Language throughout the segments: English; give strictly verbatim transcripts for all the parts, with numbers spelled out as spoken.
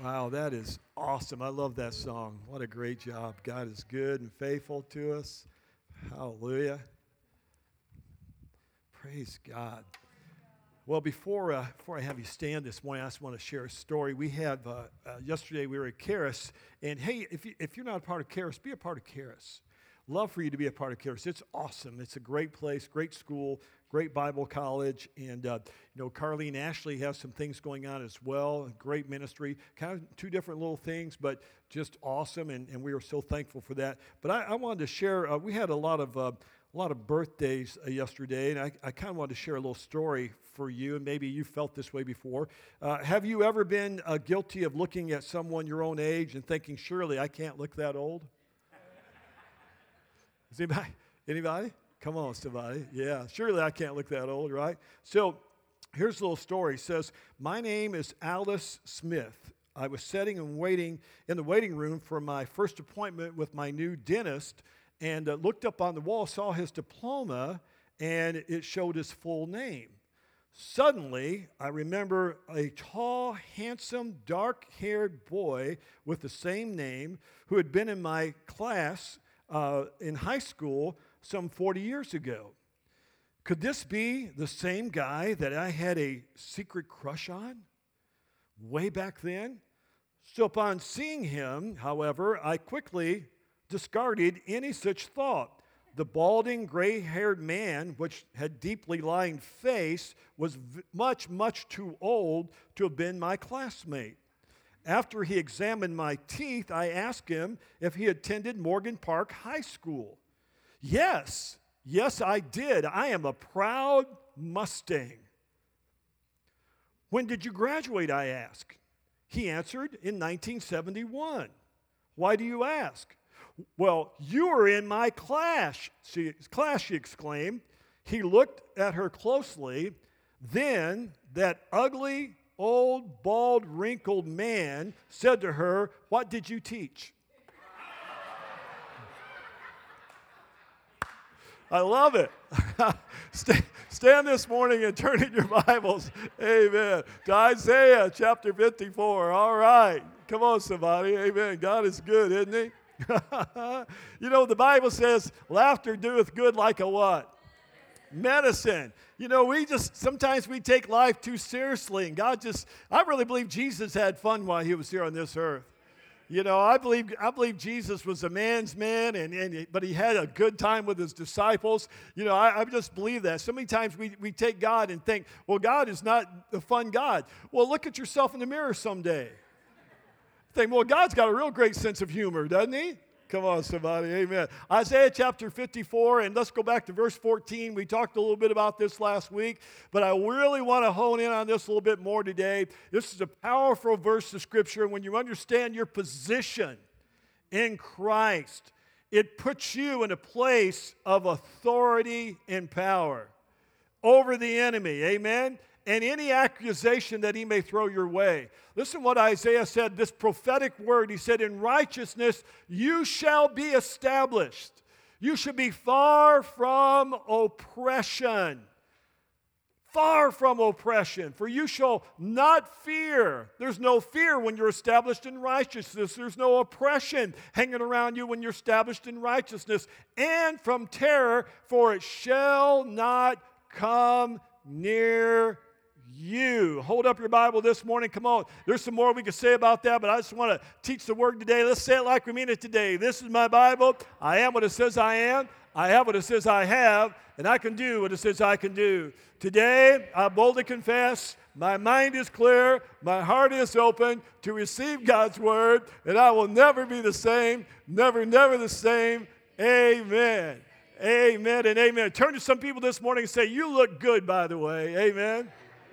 Wow, that is awesome. I love that song. What a great job. God is good and faithful to us. Hallelujah. Praise God. Well, before uh, before I have you stand this morning, I just want to share a story. We had, uh, uh, yesterday we were at Charis, and hey, if, you, if you're not a part of Charis, be a part of Charis. Love for you to be a part of Charis. It's awesome. It's a great place, great school, great Bible college, and uh, you know, Carlene Ashley has some things going on as well. Great ministry, kind of two different little things, but just awesome, and, and we are so thankful for that. But I, I wanted to share. Uh, we had a lot of uh, a lot of birthdays uh, yesterday, and I, I kind of wanted to share a little story for you, and maybe you felt this way before. Uh, have you ever been uh, guilty of looking at someone your own age and thinking, surely I can't look that old? Is anybody? Anybody? Come on, somebody. Yeah, surely I can't look that old, right? So here's a little story. It says, my name is Alice Smith. I was sitting and waiting in the waiting room for my first appointment with my new dentist, and uh, looked up on the wall, saw his diploma, and it showed his full name. Suddenly, I remember a tall, handsome, dark-haired boy with the same name who had been in my class uh, in high school some forty years ago. Could this be the same guy that I had a secret crush on way back then? So upon seeing him, however, I quickly discarded any such thought. The balding, gray-haired man, which had deeply lined face, was v- much, much too old to have been my classmate. After he examined my teeth, I asked him if he attended Morgan Park High School. Yes, yes, I did. I am a proud Mustang. When did you graduate, I asked. He answered, in nineteen seventy-one. Why do you ask? Well, you were in my class, she, class, she exclaimed. He looked at her closely. Then that ugly, old, bald, wrinkled man said to her, what did you teach? I love it. Stand this morning and turn in your Bibles, amen, to Isaiah chapter fifty-four. All right. Come on, somebody. Amen. God is good, isn't he? You know, the Bible says, laughter doeth good like a what? Medicine. You know, we just, sometimes we take life too seriously, and God just, I really believe Jesus had fun while he was here on this earth. You know, I believe I believe Jesus was a man's man, and, and but he had a good time with his disciples. You know, I, I just believe that. So many times we, we take God and think, well, God is not a fun God. Well, look at yourself in the mirror someday. Think, well, God's got a real great sense of humor, doesn't he? Come on, somebody. Amen. Isaiah chapter fifty-four, and let's go back to verse fourteen. We talked a little bit about this last week, but I really want to hone in on this a little bit more today. This is a powerful verse of Scripture, and when you understand your position in Christ, it puts you in a place of authority and power over the enemy. Amen? And any accusation that he may throw your way. Listen what Isaiah said, this prophetic word. He said, in righteousness you shall be established. You should be far from oppression. Far from oppression. For you shall not fear. There's no fear when you're established in righteousness. There's no oppression hanging around you when you're established in righteousness. And from terror, for it shall not come near you. Hold up your Bible this morning. Come on. There's some more we could say about that, but I just want to teach the word today. Let's say it like we mean it today. This is my Bible. I am what it says I am. I have what it says I have, and I can do what it says I can do. Today, I boldly confess, my mind is clear, my heart is open to receive God's word, and I will never be the same, never, never the same. Amen. Amen and amen. Turn to some people this morning and say, you look good, by the way. Amen.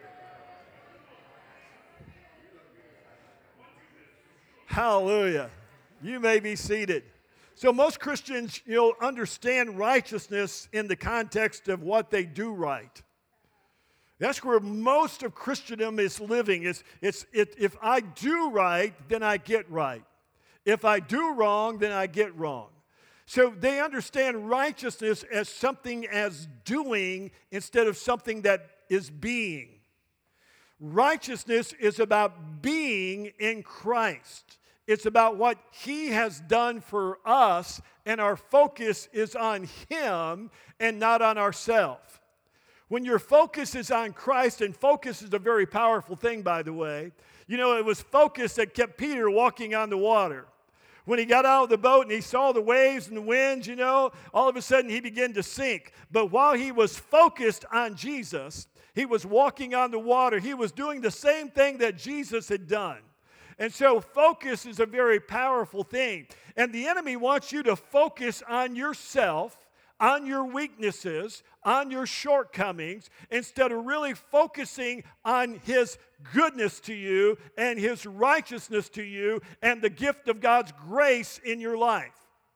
Hallelujah. You may be seated. So most Christians, you know, understand righteousness in the context of what they do right. That's where most of Christendom is living. It's, it's, it, if I do right, then I get right. If I do wrong, then I get wrong. So they understand righteousness as something as doing instead of something that is being. Righteousness is about being in Christ. It's about what He has done for us, and our focus is on Him and not on ourselves. When your focus is on Christ, and focus is a very powerful thing, by the way. You know, it was focus that kept Peter walking on the water. When he got out of the boat and he saw the waves and the winds, you know, all of a sudden he began to sink. But while he was focused on Jesus, he was walking on the water. He was doing the same thing that Jesus had done. And so focus is a very powerful thing. And the enemy wants you to focus on yourself, on your weaknesses, on your shortcomings, instead of really focusing on His goodness to you and His righteousness to you and the gift of God's grace in your life.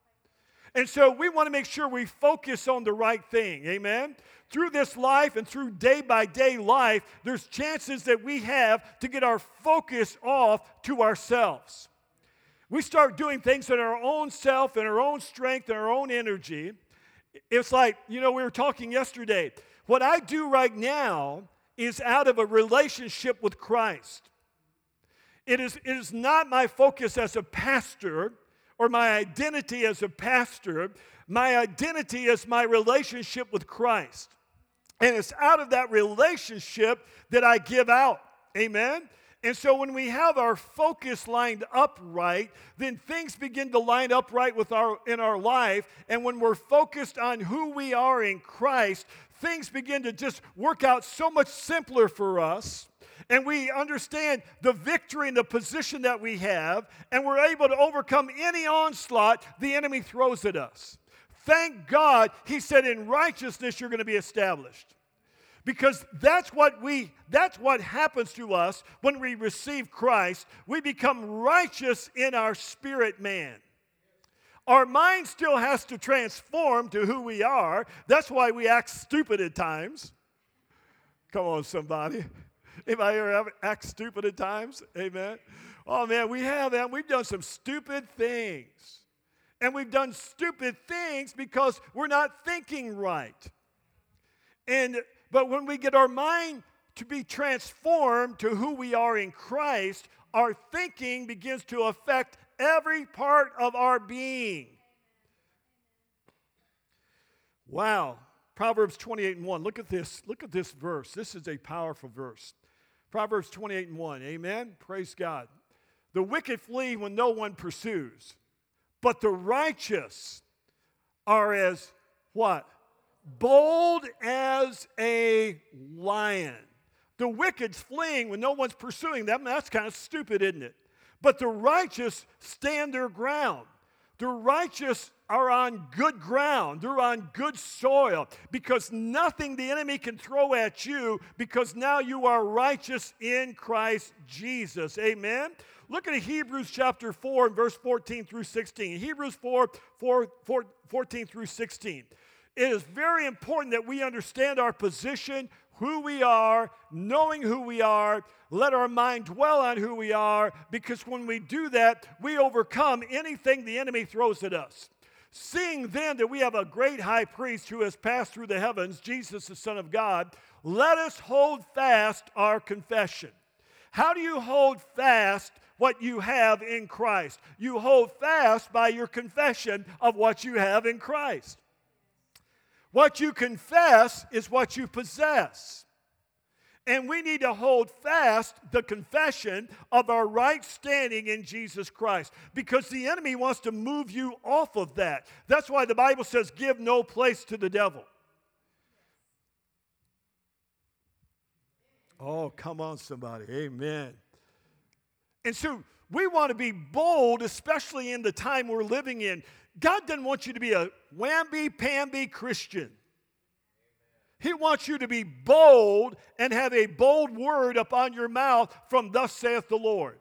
And so we want to make sure we focus on the right thing, amen? Through this life and through day-by-day life, there's chances that we have to get our focus off to ourselves. We start doing things in our own self, in our own strength, in our own energy. It's like, you know, we were talking yesterday. What I do right now is out of a relationship with Christ. It is, it is not my focus as a pastor or my identity as a pastor. My identity is my relationship with Christ. And it's out of that relationship that I give out. Amen? And so when we have our focus lined up right, then things begin to line up right with our, in our life. And when we're focused on who we are in Christ, things begin to just work out so much simpler for us. And we understand the victory and the position that we have, and we're able to overcome any onslaught the enemy throws at us. Thank God, He said in righteousness you're going to be established. Because that's what we that's what happens to us when we receive Christ. We become righteous in our spirit man. Our mind still has to transform to who we are. That's why we act stupid at times. Come on, somebody. Anybody ever act stupid at times? Amen. Oh man, we have that. We've done some stupid things. And we've done stupid things because we're not thinking right. And But when we get our mind to be transformed to who we are in Christ, our thinking begins to affect every part of our being. Wow. Proverbs twenty-eight and one. Look at this. Look at this verse. This is a powerful verse. Proverbs twenty-eight and one. Amen? Praise God. The wicked flee when no one pursues, but the righteous are as what? Bold as a lion. The wicked's fleeing when no one's pursuing them. That's kind of stupid, isn't it? But the righteous stand their ground. The righteous are on good ground. They're on good soil because nothing the enemy can throw at you because now you are righteous in Christ Jesus. Amen? Look at Hebrews chapter four, verse fourteen through sixteen. Hebrews four, four, four, fourteen through sixteen. It is very important that we understand our position, who we are, knowing who we are, let our mind dwell on who we are, because when we do that, we overcome anything the enemy throws at us. Seeing then that we have a great high priest who has passed through the heavens, Jesus the Son of God, let us hold fast our confession. How do you hold fast what you have in Christ? You hold fast by your confession of what you have in Christ. What you confess is what you possess. And we need to hold fast the confession of our right standing in Jesus Christ, because the enemy wants to move you off of that. That's why the Bible says, give no place to the devil. Oh, come on, somebody. Amen. And so we want to be bold, especially in the time we're living in. God doesn't want you to be a whamby-pamby Christian. He wants you to be bold and have a bold word upon your mouth from thus saith the Lord.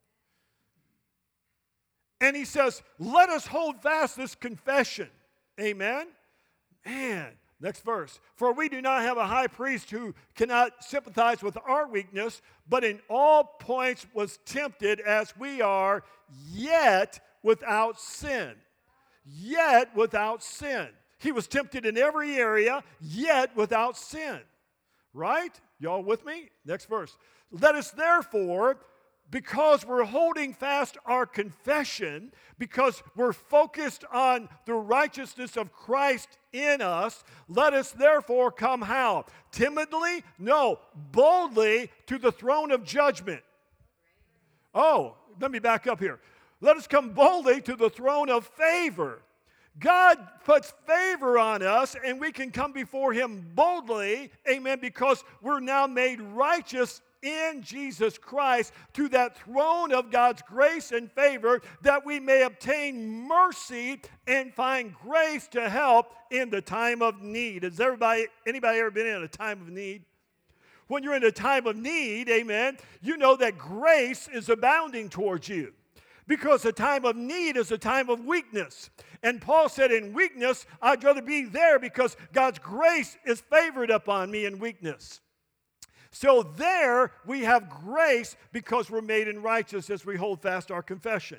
And he says, let us hold fast this confession. Amen? Man, next verse. For we do not have a high priest who cannot sympathize with our weakness, but in all points was tempted as we are, yet without sin. Yet without sin. He was tempted in every area, yet without sin. Right? Y'all with me? Next verse. Let us therefore, because we're holding fast our confession, because we're focused on the righteousness of Christ in us, let us therefore come how? Timidly? No, boldly to the throne of judgment. Oh, let me back up here. Let us come boldly to the throne of favor. God puts favor on us, and we can come before Him boldly, amen, because we're now made righteous in Jesus Christ to that throne of God's grace and favor, that we may obtain mercy and find grace to help in the time of need. Has everybody, anybody ever been in a time of need? When you're in a time of need, amen, you know that grace is abounding towards you. Because a time of need is a time of weakness. And Paul said, in weakness, I'd rather be there because God's grace is favored upon me in weakness. So there we have grace because we're made in righteous as we hold fast our confession.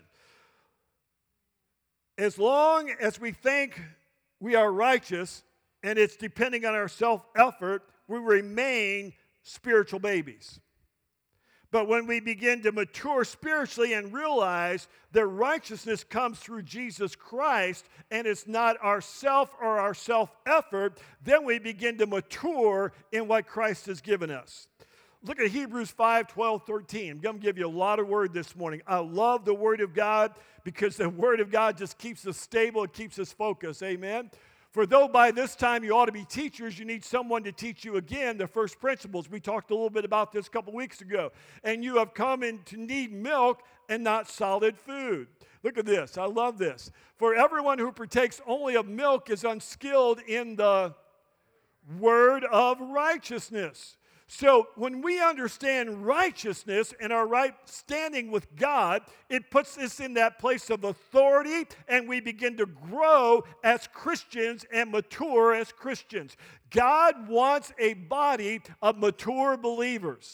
As long as we think we are righteous and it's depending on our self-effort, we remain spiritual babies. But when we begin to mature spiritually and realize that righteousness comes through Jesus Christ and it's not our self or our self-effort, then we begin to mature in what Christ has given us. Look at Hebrews five, twelve, thirteen. I'm going to give you a lot of word this morning. I love the Word of God because the Word of God just keeps us stable. It keeps us focused. Amen? For though by this time you ought to be teachers, you need someone to teach you again the first principles. We talked a little bit about this a couple weeks ago. And you have come in to need milk and not solid food. Look at this. I love this. For everyone who partakes only of milk is unskilled in the word of righteousness. So when we understand righteousness and our right standing with God, it puts us in that place of authority, and we begin to grow as Christians and mature as Christians. God wants a body of mature believers.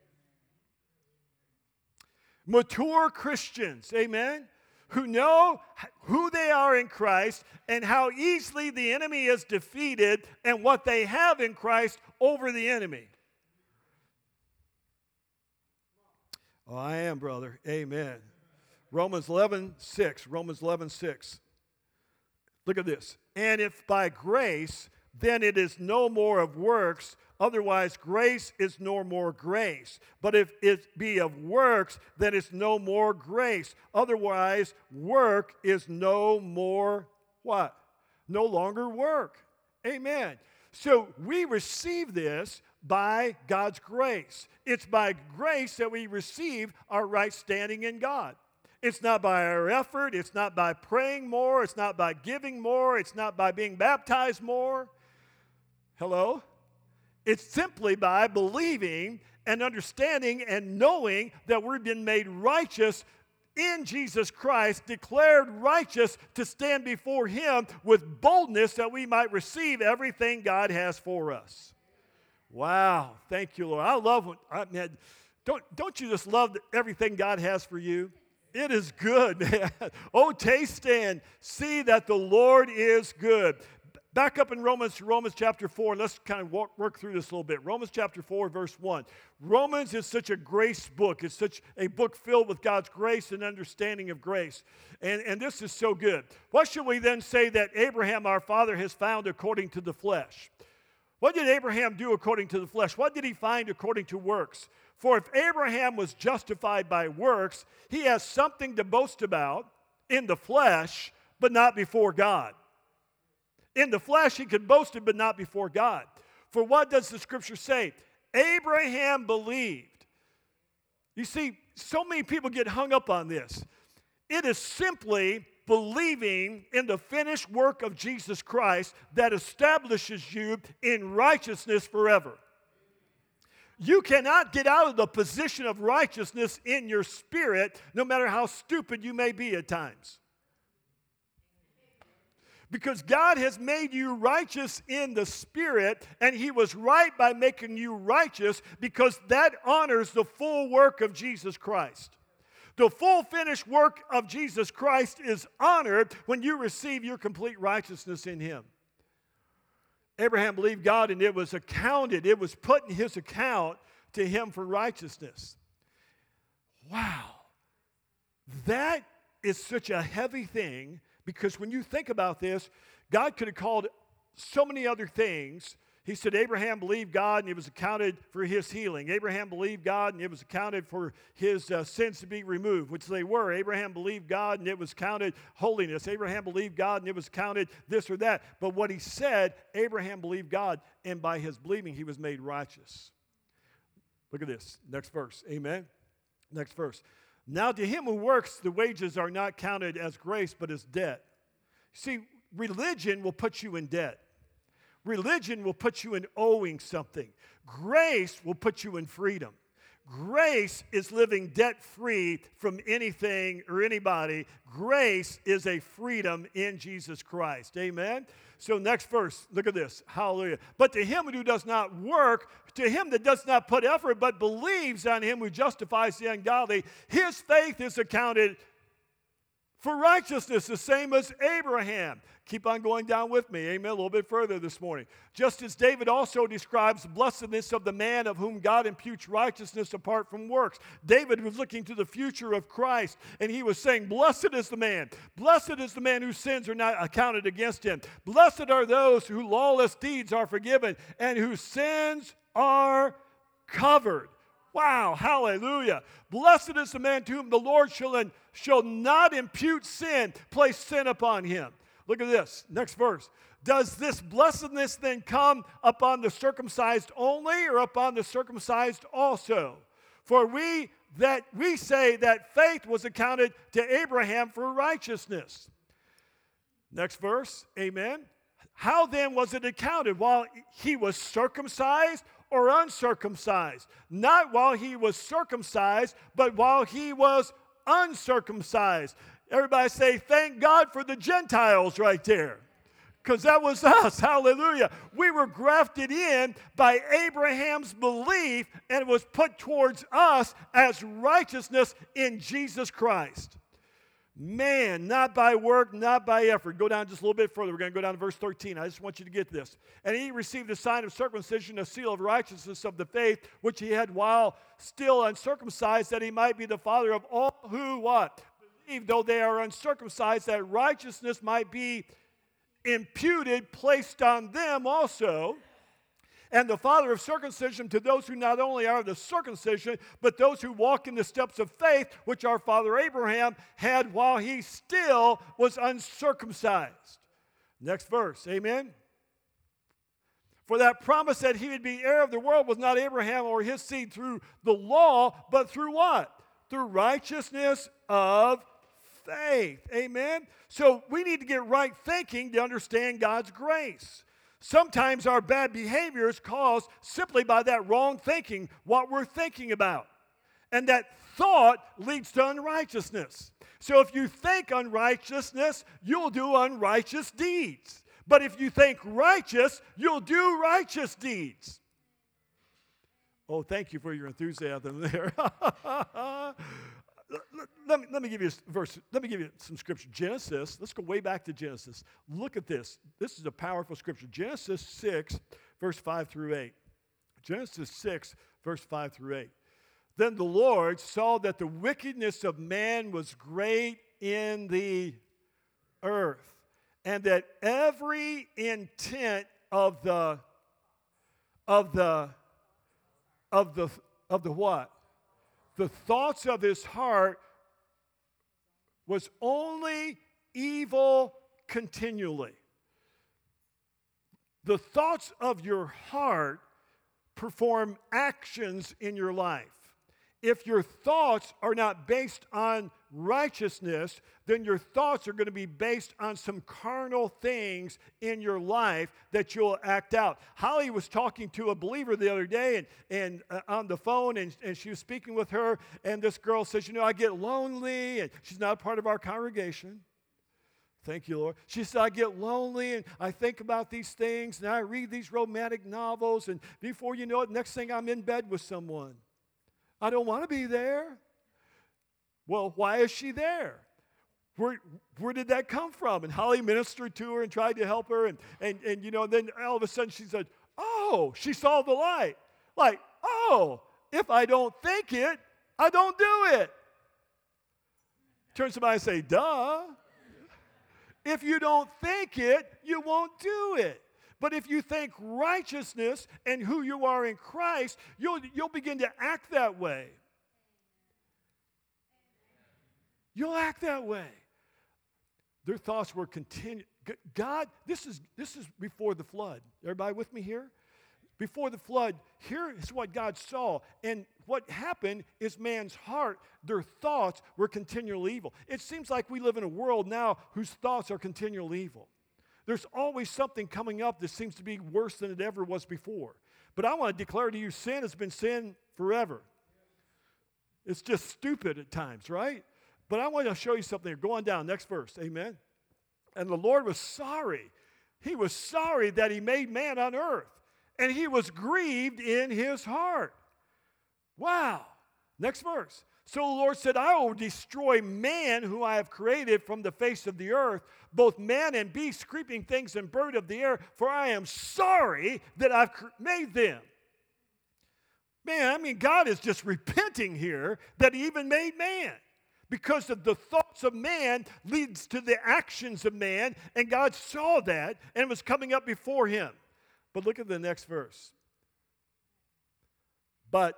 Mature Christians, amen, who know who they are in Christ and how easily the enemy is defeated and what they have in Christ over the enemy. Oh, I am, brother. Amen. Romans eleven six. Romans eleven six. Look at this. And if by grace, then it is no more of works. Otherwise, grace is no more grace. But if it be of works, then it's no more grace. Otherwise, work is no more what? No longer work. Amen. So we receive this by God's grace. It's by grace that we receive our right standing in God. It's not by our effort. It's not by praying more. It's not by giving more. It's not by being baptized more. Hello? It's simply by believing and understanding and knowing that we've been made righteous in Jesus Christ, declared righteous to stand before Him with boldness that we might receive everything God has for us. Wow. Thank you, Lord. I love what, I mean, don't, don't you just love everything God has for you? It is good, man. Oh, taste and see that the Lord is good. Back up in Romans, Romans chapter four, and let's kind of walk, work through this a little bit. Romans chapter four, verse one. Romans is such a grace book. It's such a book filled with God's grace and understanding of grace. And, and this is so good. What should we then say that Abraham, our father, has found according to the flesh? What did Abraham do according to the flesh? What did he find according to works? For if Abraham was justified by works, he has something to boast about in the flesh, but not before God. In the flesh, he could boast it, but not before God. For what does the Scripture say? Abraham believed. You see, so many people get hung up on this. It is simply believing in the finished work of Jesus Christ that establishes you in righteousness forever. You cannot get out of the position of righteousness in your spirit, no matter how stupid you may be at times. Because God has made you righteous in the Spirit, and He was right by making you righteous because that honors the full work of Jesus Christ. The full finished work of Jesus Christ is honored when you receive your complete righteousness in Him. Abraham believed God, and it was accounted, it was put in his account to him for righteousness. Wow. That is such a heavy thing, because when you think about this, God could have called so many other things. He said Abraham believed God and it was accounted for his healing. Abraham believed God and it was accounted for his uh, sins to be removed, which they were. Abraham believed God and it was counted holiness. Abraham believed God and it was counted this or that. But what he said, Abraham believed God, and by his believing he was made righteous. Look at this. Next verse. Amen. Next verse. Now to him who works, the wages are not counted as grace, but as debt. See, religion will put you in debt. Religion will put you in owing something. Grace will put you in freedom. Grace is living debt-free from anything or anybody. Grace is a freedom in Jesus Christ. Amen? So next verse, look at this. Hallelujah. But to him who does not work, to him that does not put effort, but believes on him who justifies the ungodly, his faith is accounted for righteousness, the same as Abraham. Keep on going down with me. Amen. A little bit further this morning. Just as David also describes the blessedness of the man of whom God imputes righteousness apart from works. David was looking to the future of Christ, and he was saying, blessed is the man. Blessed is the man whose sins are not accounted against him. Blessed are those whose lawless deeds are forgiven and whose sins are covered. Wow, hallelujah. Blessed is the man to whom the Lord shall, shall not impute sin, place sin upon him. Look at this, next verse. Does this blessedness then come upon the circumcised only, or upon the circumcised also? For we that we say that faith was accounted to Abraham for righteousness. Next verse, amen. How then was it accounted? While he was circumcised or uncircumcised? Not while he was circumcised, but while he was uncircumcised. Everybody say, thank God for the Gentiles right there. Because that was us. Hallelujah. We were grafted in by Abraham's belief, and it was put towards us as righteousness in Jesus Christ. Man, not by work, not by effort. Go down just a little bit further. We're going to go down to verse thirteen. I just want you to get this. And he received the sign of circumcision, a seal of righteousness of the faith, which he had while still uncircumcised, that he might be the father of all who, what? Believe, though they are uncircumcised, that righteousness might be imputed, placed on them also. And the father of circumcision to those who not only are the circumcision, but those who walk in the steps of faith, which our father Abraham had while he still was uncircumcised. Next verse, amen. For that promise that he would be heir of the world was not Abraham or his seed through the law, but through what? Through righteousness of faith. Amen. So we need to get right thinking to understand God's grace. Sometimes our bad behavior is caused simply by that wrong thinking, what we're thinking about. And that thought leads to unrighteousness. So if you think unrighteousness, you'll do unrighteous deeds. But if you think righteous, you'll do righteous deeds. Oh, thank you for your enthusiasm there. Let me, let me give you a verse. Let me give you some scripture. Genesis, let's go way back to Genesis. Look at this. This is a powerful scripture. Genesis six, verse five through eight. Genesis six, verse five through eight. Then the Lord saw that the wickedness of man was great in the earth, and that every intent of the of the of the of the what? The thoughts of his heart was only evil continually. The thoughts of your heart perform actions in your life. If your thoughts are not based on righteousness, then your thoughts are going to be based on some carnal things in your life that you'll act out. Holly was talking to a believer the other day and, and uh, on the phone, and, and she was speaking with her, and this girl says, you know, I get lonely, and she's not a part of our congregation. Thank you, Lord. She said, I get lonely, and I think about these things, and I read these romantic novels, and before you know it, next thing I'm in bed with someone. I don't want to be there. Well, why is she there? Where, where did that come from? And Holly ministered to her and tried to help her. And, and, and, you know, then all of a sudden she said, oh, she saw the light. Like, oh, if I don't think it, I don't do it. Turn to somebody and say, duh. If you don't think it, you won't do it. But if you think righteousness and who you are in Christ, you'll, you'll begin to act that way. You'll act that way. Their thoughts were continued. God, this is, this is before the flood. Everybody with me here? Before the flood, here is what God saw. And what happened is man's heart, their thoughts were continual evil. It seems like we live in a world now whose thoughts are continual evil. There's always something coming up that seems to be worse than it ever was before. But I want to declare to you, sin has been sin forever. It's just stupid at times, right? But I want to show you something here. Go on down, next verse, amen. And the Lord was sorry. He was sorry that he made man on earth. And he was grieved in his heart. Wow. Next verse. So the Lord said, I will destroy man whom I have created from the face of the earth, both man and beast, creeping things and bird of the air, for I am sorry that I've made them. Man, I mean, God is just repenting here that he even made man. Because of the thoughts of man leads to the actions of man, and God saw that and was coming up before him. But look at the next verse. But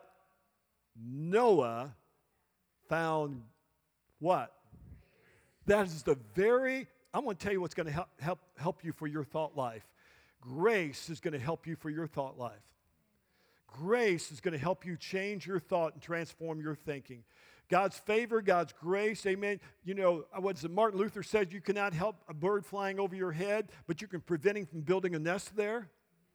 Noah found what? That is the very, I'm going to tell you what's going to help, help, help you for your thought life. Grace is going to help you for your thought life. Grace is going to help you change your thought and transform your thinking. God's favor, God's grace, amen. You know, what Martin Luther said, you cannot help a bird flying over your head, but you can prevent him from building a nest there.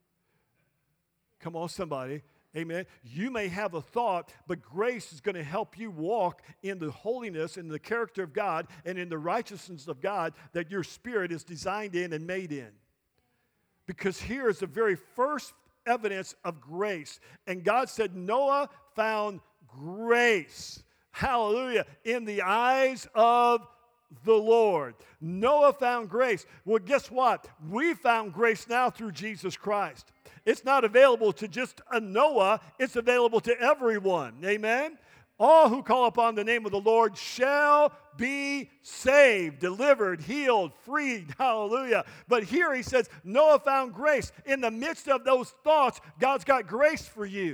Come on, somebody. Amen. You may have a thought, but grace is going to help you walk in the holiness and the character of God and in the righteousness of God that your spirit is designed in and made in. Because here is the very first evidence of grace. And God said, Noah found grace. Hallelujah. In the eyes of the Lord. Noah found grace. Well, guess what? We found grace now through Jesus Christ. It's not available to just a Noah. It's available to everyone. Amen? All who call upon the name of the Lord shall be saved, delivered, healed, freed. Hallelujah. But here he says, Noah found grace. In the midst of those thoughts, God's got grace for you.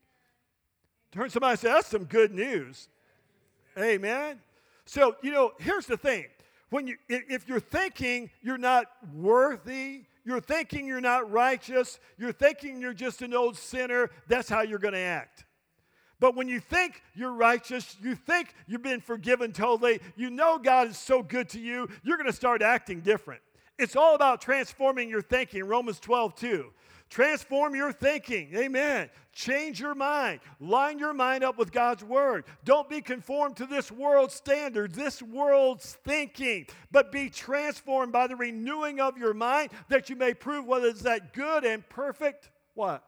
Turn to somebody and say, that's some good news. Amen. So, you know, here's the thing. When you, if you're thinking you're not worthy, you're thinking you're not righteous, you're thinking you're just an old sinner, that's how you're going to act. But when you think you're righteous, you think you've been forgiven totally, you know God is so good to you, you're going to start acting different. It's all about transforming your thinking. Romans twelve two. Transform your thinking. Amen. Change your mind. Line your mind up with God's word. Don't be conformed to this world's standards, this world's thinking, but be transformed by the renewing of your mind that you may prove whether it's that good and perfect, what?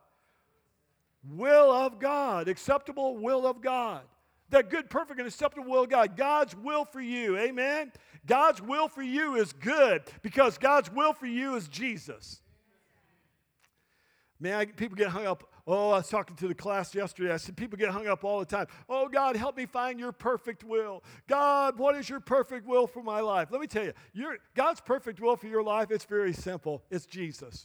Will of God. Acceptable will of God. That good, perfect, and acceptable will of God. God's will for you. Amen. God's will for you is good because God's will for you is Jesus. Man, I, people get hung up. Oh, I was talking to the class yesterday. I said, people get hung up all the time. Oh, God, help me find your perfect will. God, what is your perfect will for my life? Let me tell you, your, God's perfect will for your life, it's very simple. It's Jesus.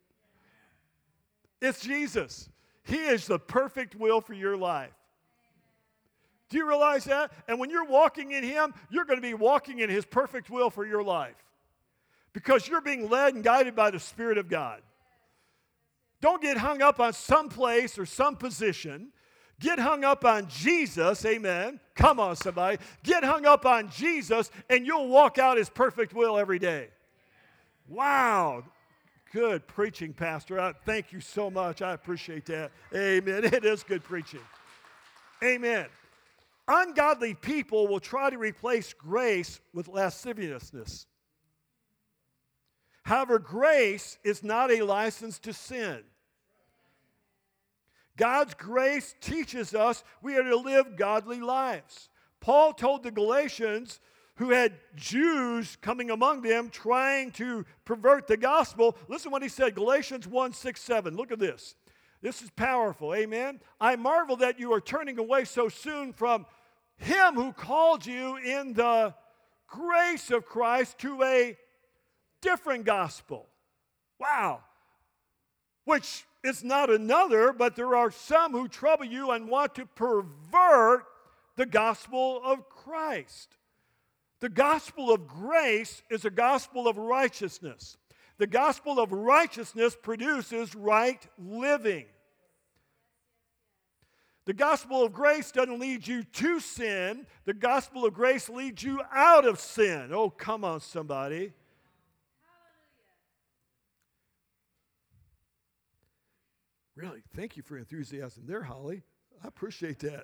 It's Jesus. He is the perfect will for your life. Do you realize that? And when you're walking in Him, you're going to be walking in His perfect will for your life because you're being led and guided by the Spirit of God. Don't get hung up on some place or some position. Get hung up on Jesus, amen. Come on, somebody. Get hung up on Jesus, and you'll walk out His perfect will every day. Wow. Good preaching, Pastor. I, thank you so much. I appreciate that. Amen. It is good preaching. Amen. Ungodly people will try to replace grace with lasciviousness. However, grace is not a license to sin. God's grace teaches us we are to live godly lives. Paul told the Galatians, who had Jews coming among them trying to pervert the gospel, listen what he said, Galatians one, six, seven. Look at this. This is powerful, amen? I marvel that you are turning away so soon from him who called you in the grace of Christ to a different gospel. Wow. Which is not another, but there are some who trouble you and want to pervert the gospel of Christ. The gospel of grace is a gospel of righteousness. The gospel of righteousness produces right living. The gospel of grace doesn't lead you to sin. The gospel of grace leads you out of sin. Oh, come on, somebody. Really, thank you for your enthusiasm there, Holly. I appreciate that.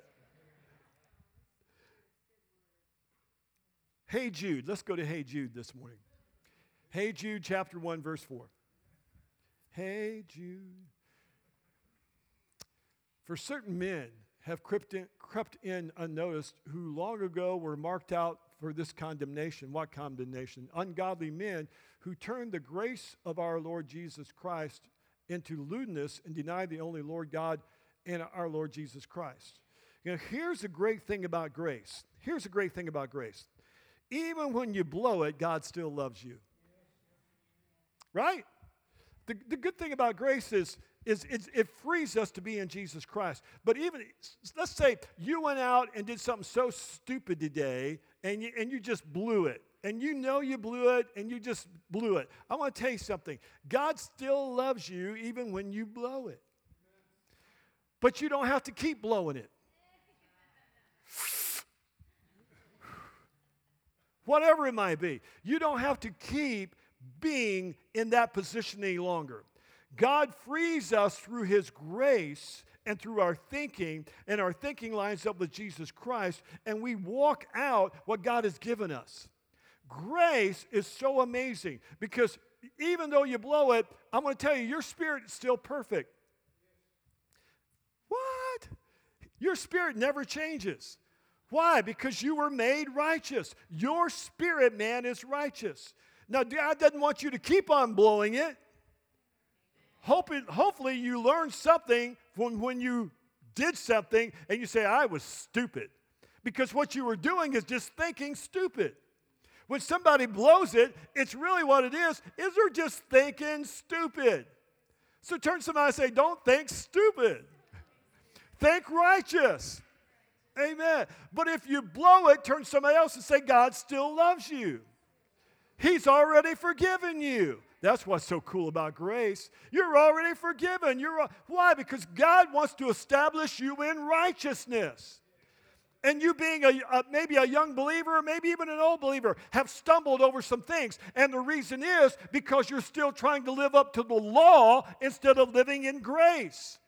Hey Jude, let's go to Hey Jude this morning. Hey Jude, chapter one, verse four. Hey Jude. For certain men have crept in, crept in unnoticed, who long ago were marked out for this condemnation. What condemnation? Ungodly men who turned the grace of our Lord Jesus Christ into lewdness and denied the only Lord God and our Lord Jesus Christ. You know, here's a great thing about grace. Here's a great thing about grace. Even when you blow it, God still loves you. Right? The, the good thing about grace is, is it's, it frees us to be in Jesus Christ. But even, let's say you went out and did something so stupid today, and you, and you just blew it. And you know you blew it, and you just blew it. I want to tell you something. God still loves you even when you blow it. But you don't have to keep blowing it. Whatever it might be. You don't have to keep being in that position any longer. God frees us through his grace and through our thinking, and our thinking lines up with Jesus Christ, and we walk out what God has given us. Grace is so amazing because even though you blow it, I'm going to tell you, your spirit is still perfect. What? Your spirit never changes. Why? Because you were made righteous. Your spirit, man, is righteous. Now, God doesn't want you to keep on blowing it. Hoping, hopefully you learned something from when you did something and you say, I was stupid. Because what you were doing is just thinking stupid. When somebody blows it, it's really what it is, is they're just thinking stupid. So turn to somebody and say, don't think stupid. Think righteous. Amen. But if you blow it, turn to somebody else and say, God still loves you. He's already forgiven you. That's what's so cool about grace. You're already forgiven. You're why? Because God wants to establish you in righteousness. And you being a, a, maybe a young believer, maybe even an old believer, have stumbled over some things. And the reason is because you're still trying to live up to the law instead of living in grace.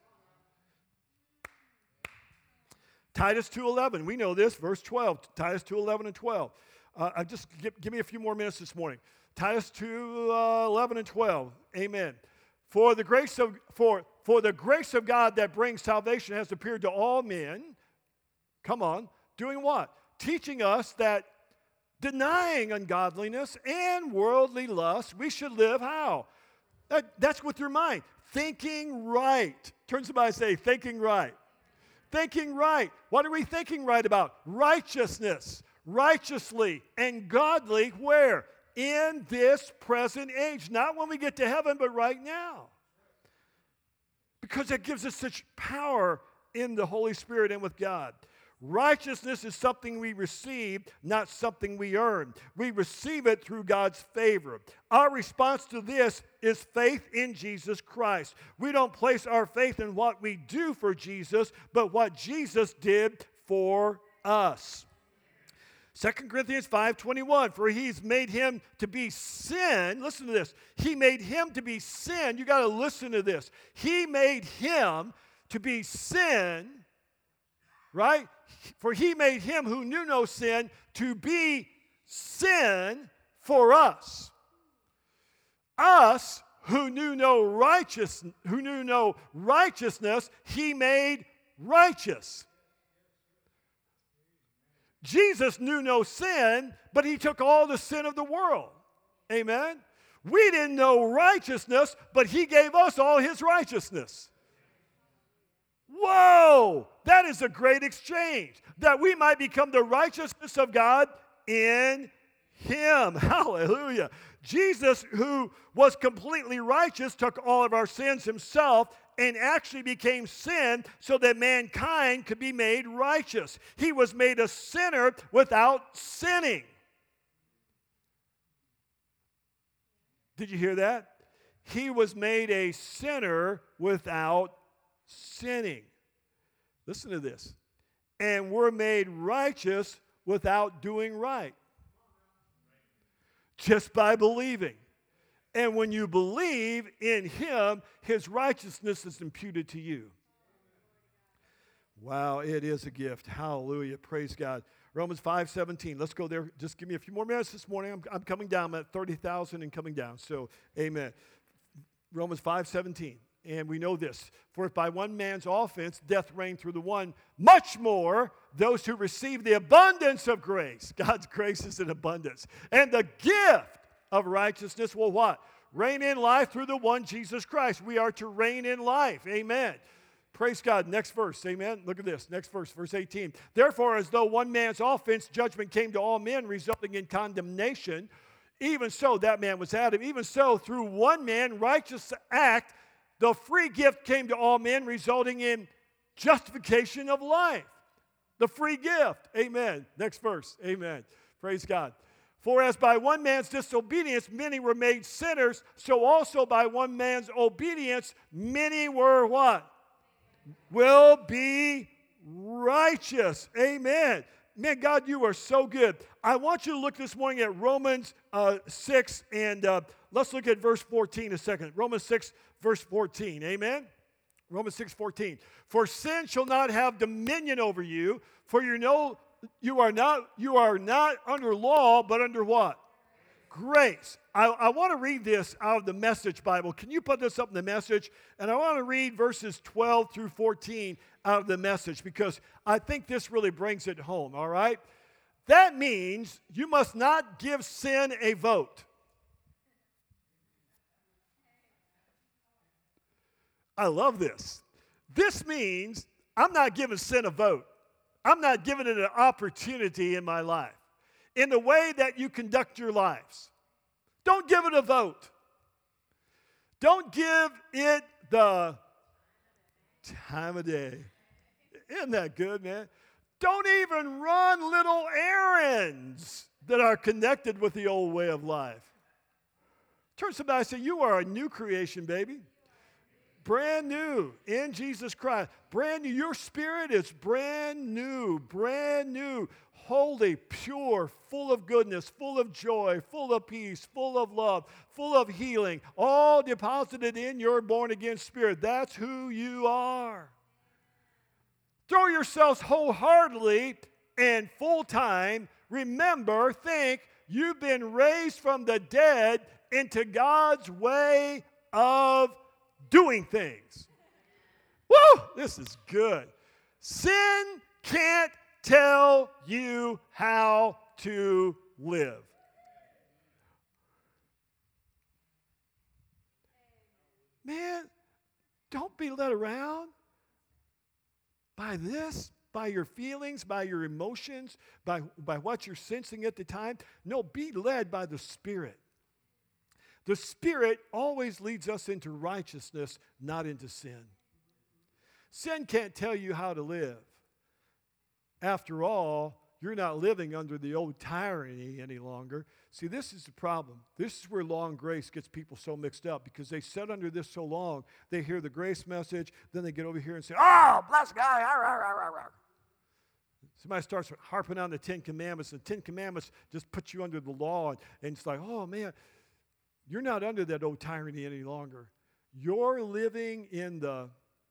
Titus two eleven, we know this, verse twelve, Titus two eleven and twelve. Uh, just give, give me a few more minutes this morning. Titus two eleven and twelve, amen. For the grace of for for the grace of God that brings salvation has appeared to all men. Come on, doing what? Teaching us that denying ungodliness and worldly lust, we should live how? That, that's with your mind. Thinking right. Turn to somebody and say, thinking right. Thinking right. What are we thinking right about? Righteousness. Righteously and godly where? In this present age. Not when we get to heaven, but right now. Because it gives us such power in the Holy Spirit and with God. Righteousness is something we receive, not something we earn. We receive it through God's favor. Our response to this is faith in Jesus Christ. We don't place our faith in what we do for Jesus, but what Jesus did for us. Second Corinthians five twenty-one, for he's made him to be sin. Listen to this. He made him to be sin. You got to listen to this. He made him to be sin, right? For he made him who knew no sin to be sin for us. Us who knew no righteous, who knew no righteousness, he made righteous. Jesus knew no sin, but he took all the sin of the world. Amen? We didn't know righteousness, but he gave us all his righteousness. Whoa! That is a great exchange. That we might become the righteousness of God in him. Hallelujah. Jesus, who was completely righteous, took all of our sins himself and actually became sin so that mankind could be made righteous. He was made a sinner without sinning. Did you hear that? He was made a sinner without sinning. Listen to this. And we're made righteous without doing right. Just by believing. And when you believe in him, his righteousness is imputed to you. Wow, it is a gift. Hallelujah. Praise God. Romans five seventeen. Let's go there. Just give me a few more minutes this morning. I'm, I'm coming down. I'm at thirty thousand and coming down. So, amen. Romans five seventeen. And we know this. For if by one man's offense death reigned through the one, much more those who receive the abundance of grace. God's grace is in abundance. And the gift of righteousness will what? Reign in life through the one Jesus Christ. We are to reign in life. Amen. Praise God. Next verse. Amen. Look at this. Next verse. Verse eighteen. Therefore, as though one man's offense, judgment came to all men, resulting in condemnation, even so, that man was Adam. Even so, through one man, righteous act, the free gift came to all men, resulting in justification of life. The free gift. Amen. Next verse. Amen. Praise God. For as by one man's disobedience many were made sinners, so also by one man's obedience many were what? Will be righteous. Amen. Man, God, you are so good. I want you to look this morning at Romans uh, six, and uh, let's look at verse fourteen a second. Romans six, verse fourteen. Amen. Romans six, fourteen. For sin shall not have dominion over you, for you know you are not you are not under law, but under what? Grace. I, I want to read this out of the Message Bible. Can you put this up in the Message? And I want to read verses twelve through fourteen out of the Message because I think this really brings it home, all right? That means you must not give sin a vote. I love this. This means I'm not giving sin a vote. I'm not giving it an opportunity in my life. In the way that you conduct your lives. Don't give it a vote. Don't give it the time of day. Isn't that good, man? Don't even run little errands that are connected with the old way of life. Turn to somebody and say, you are a new creation, baby. Brand new in Jesus Christ. Brand new. Your spirit is brand new, brand new, holy, pure, full of goodness, full of joy, full of peace, full of love, full of healing, all deposited in your born-again spirit. That's who you are. Throw yourselves wholeheartedly and full-time. Remember, think, you've been raised from the dead into God's way of doing things. Woo! This is good. Sin can't tell you how to live. Man, don't be led around by this, by your feelings, by your emotions, by, by what you're sensing at the time. No, be led by the Spirit. The Spirit always leads us into righteousness, not into sin. Sin can't tell you how to live. After all, you're not living under the old tyranny any longer. See, this is the problem. This is where law and grace gets people so mixed up because they sit under this so long, they hear the grace message, then they get over here and say, oh, bless God. Somebody starts harping on the Ten Commandments, and the Ten Commandments just put you under the law, and, and it's like, oh, man, you're not under that old tyranny any longer. You're living in the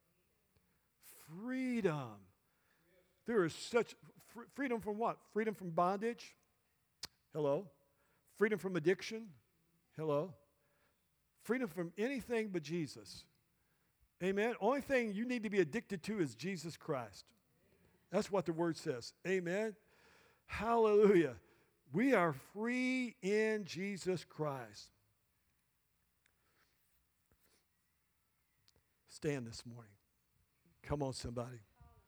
freedom. There is such fr- freedom from what? Freedom from bondage? Hello. Freedom from addiction? Hello. Freedom from anything but Jesus. Amen. Only thing you need to be addicted to is Jesus Christ. That's what the word says. Amen. Hallelujah. We are free in Jesus Christ. Stand this morning. Come on, somebody.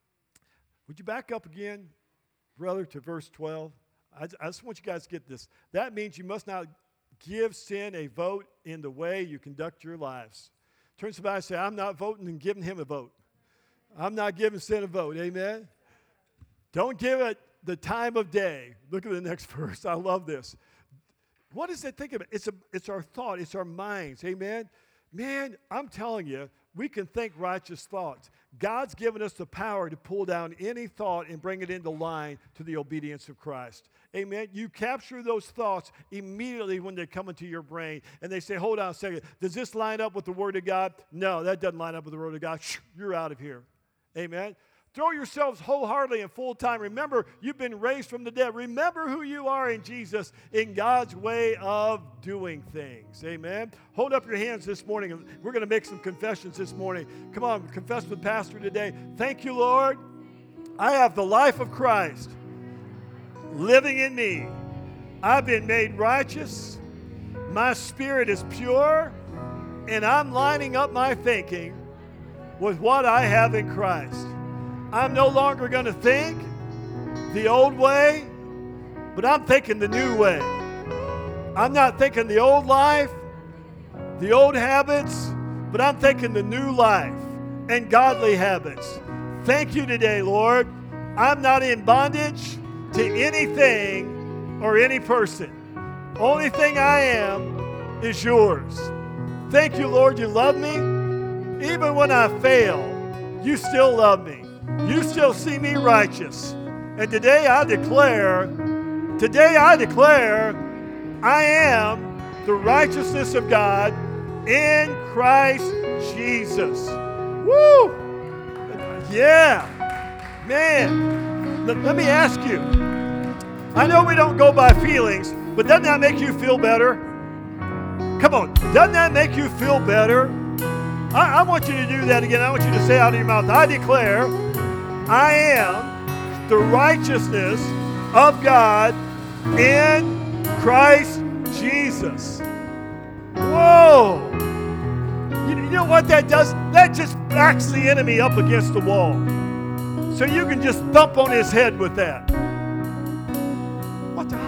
Would you back up again, brother, to verse twelve? I, I just want you guys to get this. That means you must not give sin a vote in the way you conduct your lives. Turn to somebody and say, I'm not voting and giving him a vote. I'm not giving sin a vote. Amen? Don't give it the time of day. Look at the next verse. I love this. What does it think of it? It's, a, it's our thought. It's our minds. Amen? Man, I'm telling you, we can think righteous thoughts. God's given us the power to pull down any thought and bring it into line to the obedience of Christ. Amen. You capture those thoughts immediately when they come into your brain and they say, hold on a second, does this line up with the Word of God? No, that doesn't line up with the Word of God. Shh, you're out of here. Amen. Throw yourselves wholeheartedly and full time. Remember, you've been raised from the dead. Remember who you are in Jesus, in God's way of doing things. Amen. Hold up your hands this morning. We're going to make some confessions this morning. Come on, confess with Pastor today. Thank you, Lord. I have the life of Christ living in me. I've been made righteous. My spirit is pure. And I'm lining up my thinking with what I have in Christ. I'm no longer going to think the old way, but I'm thinking the new way. I'm not thinking the old life, the old habits, but I'm thinking the new life and godly habits. Thank you today, Lord. I'm not in bondage to anything or any person. Only thing I am is yours. Thank you, Lord, you love me. Even when I fail, you still love me. You still see me righteous. And today I declare, today I declare, I am the righteousness of God in Christ Jesus. Woo! Yeah. Man, let, let me ask you. I know we don't go by feelings, but doesn't that make you feel better? Come on, doesn't that make you feel better? I, I want you to do that again. I want you to say out of your mouth, I declare, I am the righteousness of God in Christ Jesus. Whoa! You, you know what that does? That just backs the enemy up against the wall. So you can just thump on his head with that. What the?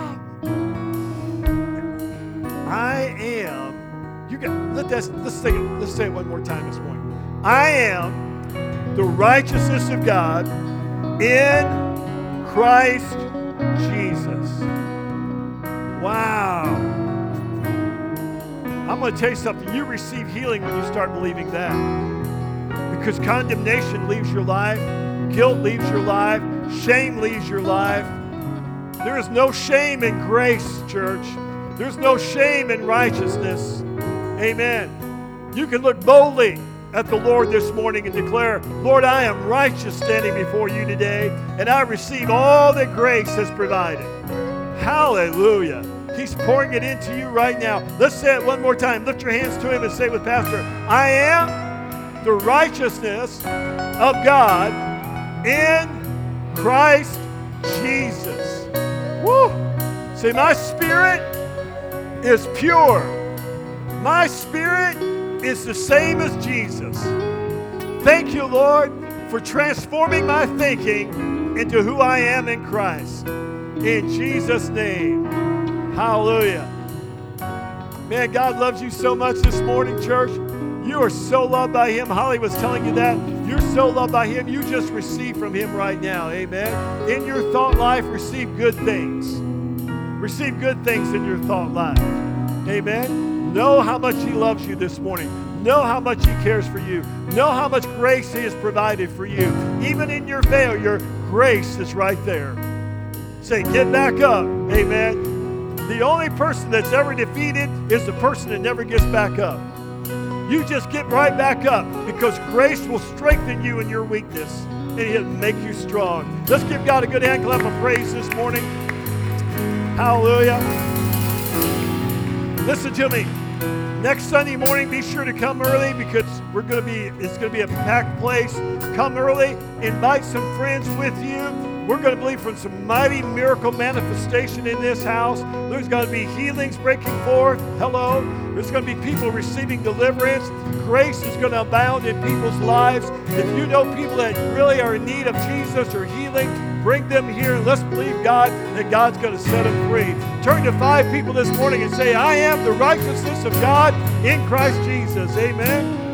I am. You got. Let that. Let's say it. Let's say it one more time this morning. I am the righteousness of God in Christ Jesus. Wow. I'm going to tell you something. You receive healing when you start believing that. Because condemnation leaves your life. Guilt leaves your life. Shame leaves your life. There is no shame in grace, church. There's no shame in righteousness. Amen. You can look boldly at the Lord this morning and declare, Lord, I am righteous standing before you today, and I receive all that grace has provided. Hallelujah. He's pouring it into you right now. Let's say it one more time. Lift your hands to him and say with Pastor, I am the righteousness of God in Christ Jesus. Woo! Say, my spirit is pure. My spirit is the same as Jesus. Thank you, Lord, for transforming my thinking into who I am in Christ. In Jesus' name. Hallelujah. Man, God loves you so much this morning, church. You are so loved by him. Holly was telling you that. You're so loved by him. You just receive from him right now. Amen. In your thought life, receive good things. Receive good things in your thought life. Amen. Know how much he loves you this morning. Know how much he cares for you. Know how much grace he has provided for you. Even in your failure, grace is right there. Say, get back up. Amen. The only person that's ever defeated is the person that never gets back up. You just get right back up because grace will strengthen you in your weakness and it'll make you strong. Let's give God a good hand clap of praise this morning. Hallelujah. Listen to me. Next Sunday morning, be sure to come early because we're going to be, it's going to be a packed place. Come early. Invite some friends with you. We're going to believe for some mighty miracle manifestation in this house. There's going to be healings breaking forth. Hello. There's going to be people receiving deliverance. Grace is going to abound in people's lives. If you know people that really are in need of Jesus or healing, bring them here and let's believe God that God's going to set them free. Turn to five people this morning and say, I am the righteousness of God in Christ Jesus. Amen.